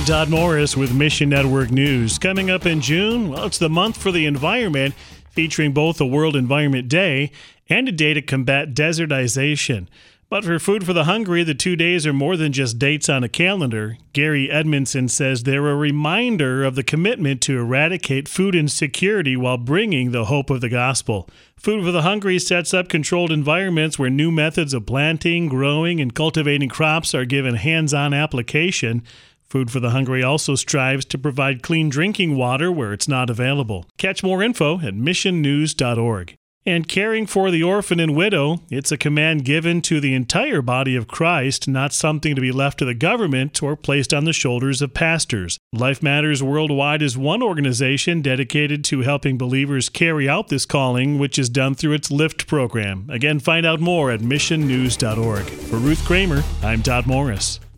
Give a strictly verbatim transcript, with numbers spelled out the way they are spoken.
I'm Todd Morris with Mission Network News. Coming up in June, well, it's the month for the environment, featuring both a World Environment Day and a day to combat desertization. But for Food for the Hungry, the two days are more than just dates on a calendar. Gary Edmondson says they're a reminder of the commitment to eradicate food insecurity while bringing the hope of the gospel. Food for the Hungry sets up controlled environments where new methods of planting, growing, and cultivating crops are given hands-on application. Food for the Hungry also strives to provide clean drinking water where it's not available. Catch more info at mission news dot org. And caring for the orphan and widow, it's a command given to the entire body of Christ, not something to be left to the government or placed on the shoulders of pastors. Life Matters Worldwide is one organization dedicated to helping believers carry out this calling, which is done through its LIFT program. Again, find out more at mission news dot org. For Ruth Kramer, I'm Todd Morris.